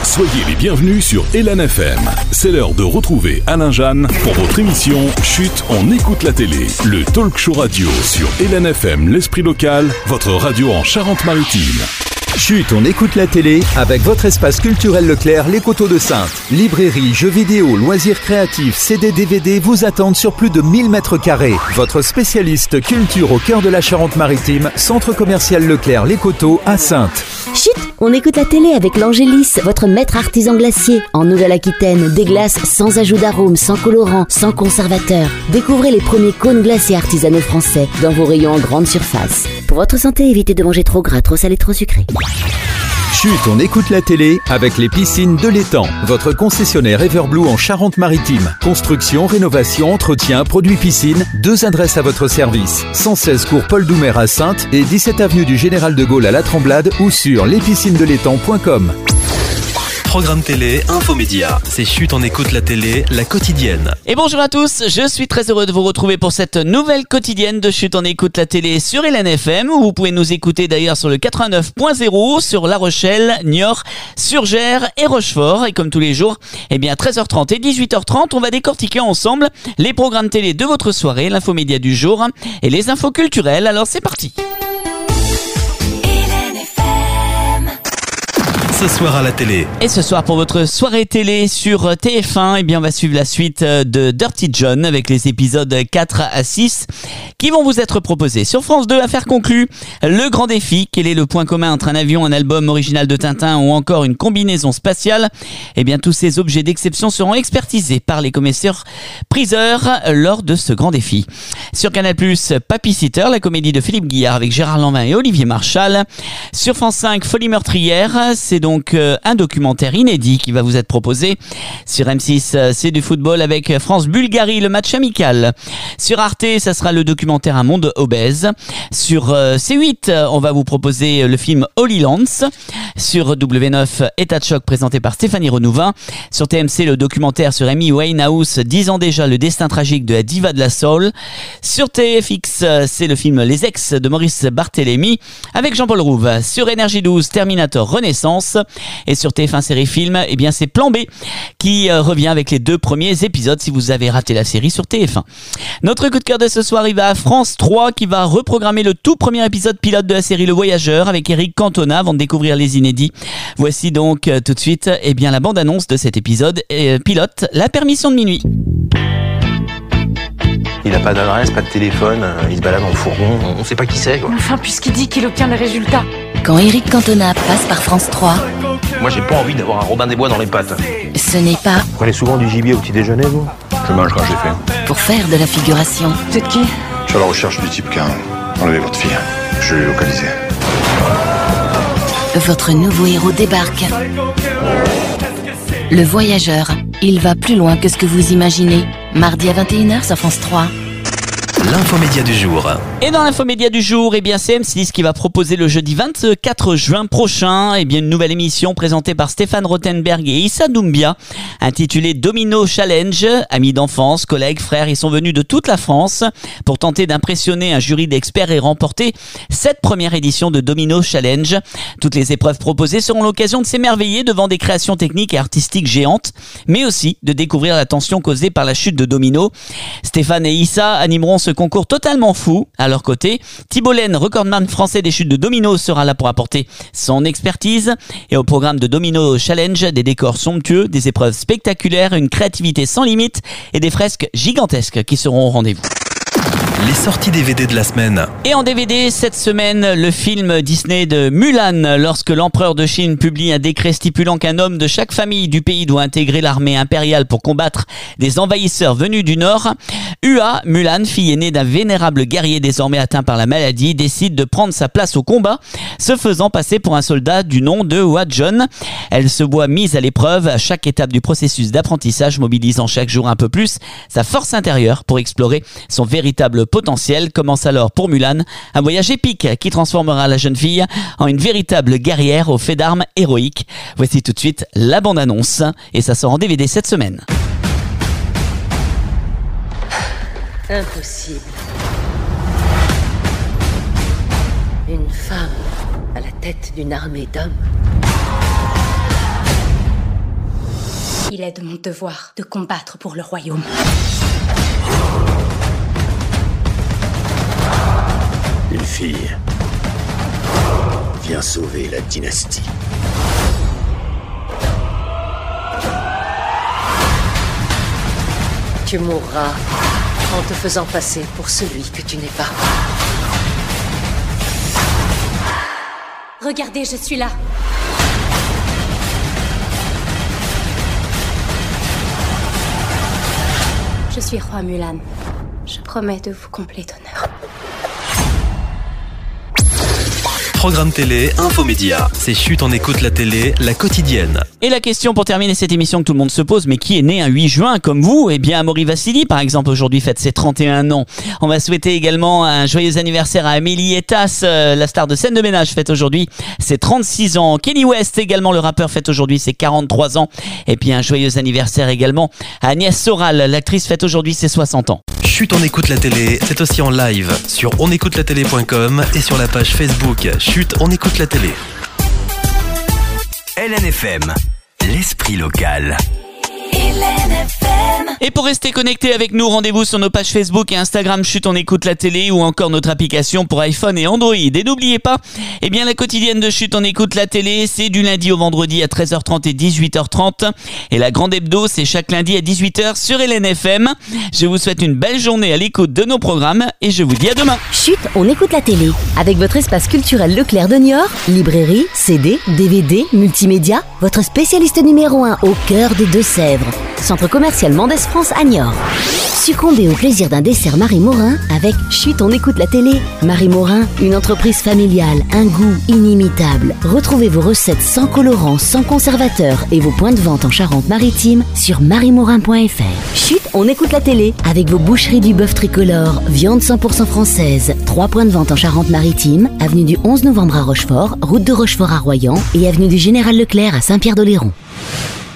Soyez les bienvenus sur Elan FM. C'est l'heure de retrouver Alain Jeanne pour votre émission Chut, on écoute la télé. Le talk show radio sur Elan FM, l'esprit local, votre radio en Charente-Maritime. Chut, on écoute la télé avec votre espace culturel Leclerc, les Coteaux de Saintes. Librairie, jeux vidéo, loisirs créatifs, CD, DVD vous attendent sur plus de 1000 mètres carrés. Votre spécialiste culture au cœur de la Charente-Maritime, centre commercial Leclerc, les Coteaux à Saintes. Chut, on écoute la télé avec l'Angélis, votre maître artisan glacier. En Nouvelle-Aquitaine, des glaces sans ajout d'arôme, sans colorant, sans conservateur. Découvrez les premiers cônes glacés artisanaux français dans vos rayons en grande surface. Pour votre santé, évitez de manger trop gras, trop salé, trop sucré. Chut, on écoute la télé avec les piscines de l'Étang. Votre concessionnaire Everblue en Charente-Maritime. Construction, rénovation, entretien, produits piscine. 2 adresses à votre service. 116 cours Paul Doumer à Saintes et 17 avenue du Général de Gaulle à La Tremblade ou sur lespiscinesdelétang.com. Programme télé, infomédia. C'est Chut, on écoute la télé, la quotidienne. Et bonjour à tous, je suis très heureux de vous retrouver pour cette nouvelle quotidienne de Chut, on écoute la télé sur Elan FM, où vous pouvez nous écouter d'ailleurs sur le 89.0, sur La Rochelle, Niort, Surgères et Rochefort. Et comme tous les jours, 13h30 et 18h30, on va décortiquer ensemble les programmes télé de votre soirée, l'infomédia du jour et les infos culturelles. Alors c'est parti. Ce soir à la télé. Et ce soir pour votre soirée télé sur TF1, on va suivre la suite de Dirty John avec les épisodes 4 à 6 qui vont vous être proposés. Sur France 2, affaire conclue, le grand défi. Quel est le point commun entre un avion, un album original de Tintin ou encore une combinaison spatiale? Tous ces objets d'exception seront expertisés par les commissaires priseurs lors de ce grand défi. Sur Canal+, Papy Sitter, la comédie de Philippe Guillard avec Gérard Lanvin et Olivier Marchal. Sur France 5, Folie meurtrière, c'est donc un documentaire inédit qui va vous être proposé. Sur M6, c'est du football avec France-Bulgarie, le match amical. Sur Arte, ça sera le documentaire Un monde obèse. Sur C8, on va vous proposer le film Holy Lands. Sur W9, État de choc présenté par Stéphanie Renouvin. Sur TMC, le documentaire sur Amy Winehouse, 10 ans déjà, le destin tragique de la diva de la soul. Sur TFX, c'est le film Les Ex de Maurice Barthélémy avec Jean-Paul Rouve. Sur Énergie 12, Terminator Renaissance. Et sur TF1 Série Film, c'est Plan B qui revient avec les 2 premiers épisodes si vous avez raté la série sur TF1. Notre coup de cœur de ce soir, il va à France 3 qui va reprogrammer le tout premier épisode pilote de la série Le Voyageur avec Eric Cantona avant de découvrir les inédits. Voici donc tout de suite la bande-annonce de cet épisode pilote, La permission de minuit. Il n'a pas d'adresse, pas de téléphone, il se balade en fourgon, on sait pas qui c'est quoi. Enfin, puisqu'il dit qu'il obtient les résultats. Quand Eric Cantona passe par France 3, Moi j'ai pas envie d'avoir un Robin des Bois dans les pattes. ce n'est pas Vous prenez souvent du gibier au petit déjeuner vous? Je mange quand j'ai faim. pour faire de la figuration. Vous êtes qui? Je suis à la recherche du type qui a enlevé votre fille. Je l'ai localisé. Votre nouveau héros débarque. Le Voyageur, il va plus loin que ce que vous imaginez. Mardi à 21h sur France 3. L'infomédia du jour. Et dans l'infomédia du jour, c'est M6 qui va proposer le jeudi 24 juin prochain une nouvelle émission présentée par Stéphane Rothenberg et Issa Doumbia, intitulée Domino Challenge. Amis d'enfance, collègues, frères, ils sont venus de toute la France pour tenter d'impressionner un jury d'experts et remporter cette première édition de Domino Challenge. Toutes les épreuves proposées seront l'occasion de s'émerveiller devant des créations techniques et artistiques géantes, mais aussi de découvrir la tension causée par la chute de Domino. Stéphane et Issa animeront ce concours totalement fou. À leur côté, Thibault Laine, recordman français des chutes de domino, sera là pour apporter son expertise. Et au programme de Domino Challenge, des décors somptueux, des épreuves spectaculaires, une créativité sans limite et des fresques gigantesques qui seront au rendez-vous. Les sorties DVD de la semaine. Et en DVD, cette semaine, le film Disney de Mulan. Lorsque l'empereur de Chine publie un décret stipulant qu'un homme de chaque famille du pays doit intégrer l'armée impériale pour combattre des envahisseurs venus du Nord, Hua, Mulan, fille aînée d'un vénérable guerrier désormais atteint par la maladie, décide de prendre sa place au combat, se faisant passer pour un soldat du nom de Hua John. Elle se voit mise à l'épreuve à chaque étape du processus d'apprentissage, mobilisant chaque jour un peu plus sa force intérieure pour explorer son véritable potentiel. Commence alors pour Mulan un voyage épique qui transformera la jeune fille en une véritable guerrière aux faits d'armes héroïques. Voici tout de suite la bande-annonce et ça sort en DVD cette semaine. Impossible. Une femme à la tête d'une armée d'hommes. Il est de mon devoir de combattre pour le royaume. Une fille vient sauver la dynastie. Tu mourras en te faisant passer pour celui que tu n'es pas. Regardez, je suis là. Je suis roi Mulan. Je promets de vous combler d'honneur. Programme télé, infomédia. C'est Chut, on écoute la télé, la quotidienne. Et la question pour terminer cette émission que tout le monde se pose, mais qui est né un 8 juin comme vous? Eh bien, Amaury Vassili, par exemple, aujourd'hui fête ses 31 ans. On va souhaiter également un joyeux anniversaire à Amélie Etas, la star de Scène de ménage, fête aujourd'hui ses 36 ans. Kenny West, également le rappeur, fête aujourd'hui ses 43 ans. Et puis un joyeux anniversaire également à Agnès Soral, l'actrice, fête aujourd'hui ses 60 ans. Chut, on écoute la télé, c'est aussi en live sur onécoutelatélé.com et sur la page Facebook Chut, on écoute la télé. LNFM, l'esprit local. Et pour rester connecté avec nous, rendez-vous sur nos pages Facebook et Instagram Chut, on écoute la télé ou encore notre application pour iPhone et Android. Et n'oubliez pas, eh bien la quotidienne de Chut, on écoute la télé, c'est du lundi au vendredi à 13h30 et 18h30. Et la grande hebdo, c'est chaque lundi à 18h sur LNFM. Je vous souhaite une belle journée à l'écoute de nos programmes et je vous dis à demain. Chut, on écoute la télé. Avec votre espace culturel Leclerc de Niort, librairie, CD, DVD, multimédia, votre spécialiste numéro 1 au cœur des Deux-Sèvres. Centre commercial Mendès France à Niort. Succombez au plaisir d'un dessert Marie Morin avec Chut, on écoute la télé. Marie Morin, une entreprise familiale, un goût inimitable. Retrouvez vos recettes sans colorants, sans conservateurs et vos points de vente en Charente-Maritime sur mariemorin.fr. Chut, on écoute la télé avec vos boucheries du bœuf tricolore, viande 100% française. 3 points de vente en Charente-Maritime, avenue du 11 novembre à Rochefort, route de Rochefort à Royan et avenue du Général Leclerc à Saint-Pierre-d'Oléron.